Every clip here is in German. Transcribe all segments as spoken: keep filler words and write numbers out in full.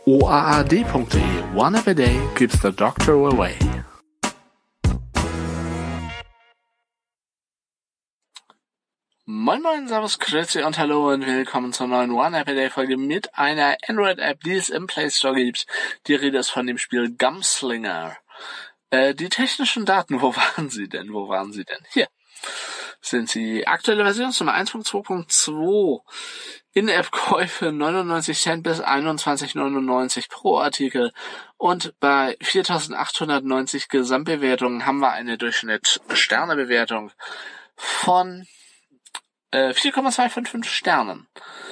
o a a d punkt d e. One app a day keeps the doctor away. Moin moin, servus, grüezi und hallo und willkommen zur neuen One App a Day Folge mit einer Android-App, die es im Play Store gibt. Die Rede ist von dem Spiel Gumslinger. Äh, die technischen Daten, wo waren sie denn? Wo waren sie denn? Hier sind sie. Aktuelle Versionsnummer eins Punkt zwei Punkt zwei. In-App-Käufe neunundneunzig Cent bis einundzwanzig neunundneunzig pro Artikel. Und bei viertausendachthundertneunzig Gesamtbewertungen haben wir eine Durchschnitt-Sternebewertung von vier Komma zwei von fünf Sternen.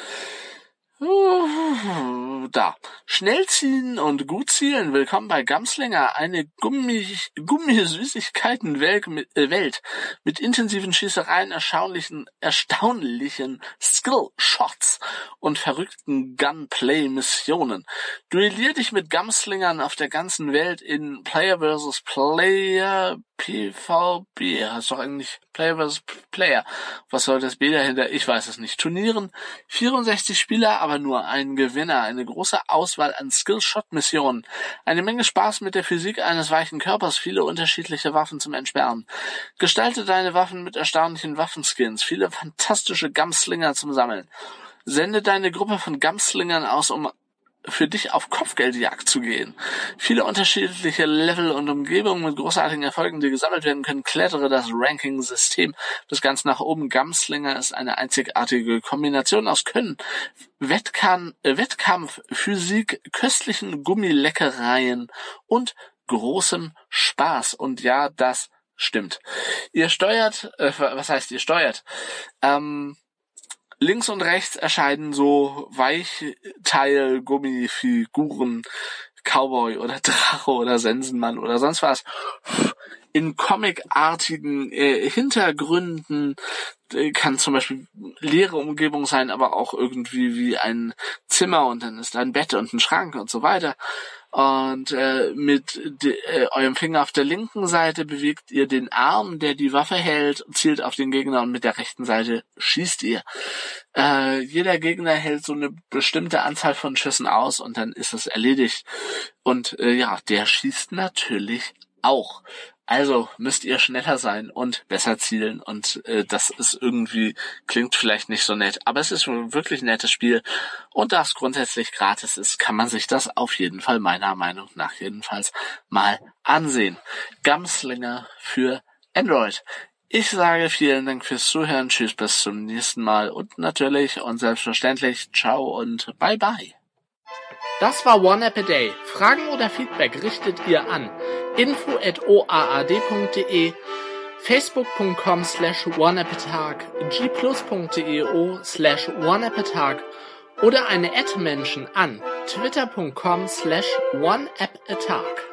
Uh, da. Schnell ziehen und gut zielen. Willkommen bei Gumslinger, eine Gummi, Gummisüßigkeiten-Welt mit, äh, Welt mit intensiven Schießereien, erstaunlichen, erstaunlichen Skill-Shots und verrückten Gunplay-Missionen. Duellier dich mit Gumslingern auf der ganzen Welt in Player versus Player P V P. Heißt doch eigentlich Player versus Player. Was soll das B dahinter? Ich weiß es nicht. Turnieren. vierundsechzig Spieler, aber nur ein Gewinner. Eine große Auswahl an Skill-Shot-Missionen. Eine Menge Spaß mit der Physik eines weichen Körpers. Viele unterschiedliche Waffen zum Entsperren. Gestalte deine Waffen mit erstaunlichen Waffenskins. Viele fantastische Gumslinger zum Sammeln. Sende deine Gruppe von Gumslingern aus, um für dich auf Kopfgeldjagd zu gehen. Viele unterschiedliche Level und Umgebungen mit großartigen Erfolgen, die gesammelt werden können. Klettere das Ranking-System das Ganze nach oben. Gumslinger ist eine einzigartige Kombination aus Können, Wettkampf, äh, Wettkampf, Physik, köstlichen Gummileckereien und großem Spaß. Und ja, das stimmt. Ihr steuert, äh, was heißt ihr steuert? Ähm, Links und rechts erscheinen so Weichteil-Gummifiguren, Cowboy oder Drache oder Sensenmann oder sonst was, in comicartigen äh, Hintergründen. Kann zum Beispiel leere Umgebung sein, aber auch irgendwie wie ein Zimmer und dann ist da ein Bett und ein Schrank und so weiter. Und äh, mit de, äh, eurem Finger auf der linken Seite bewegt ihr den Arm, der die Waffe hält, zielt auf den Gegner und mit der rechten Seite schießt ihr. Äh, jeder Gegner hält so eine bestimmte Anzahl von Schüssen aus und dann ist es erledigt. Und äh, ja, der schießt natürlich auch. Also müsst ihr schneller sein und besser zielen und äh, das ist irgendwie, klingt vielleicht nicht so nett, aber es ist wirklich ein nettes Spiel und da es grundsätzlich gratis ist, kann man sich das auf jeden Fall meiner Meinung nach jedenfalls mal ansehen. Gumslinger für Android. Ich sage vielen Dank fürs Zuhören, tschüss, bis zum nächsten Mal und natürlich und selbstverständlich ciao und bye bye. Das war One App a Day. Fragen oder Feedback richtet ihr an info at o a a d punkt d e, facebook punkt com slash oneappatag, g plus punkt d e o slash oneappatag oder eine Ad-Menschen an twitter punkt com slash oneappatag.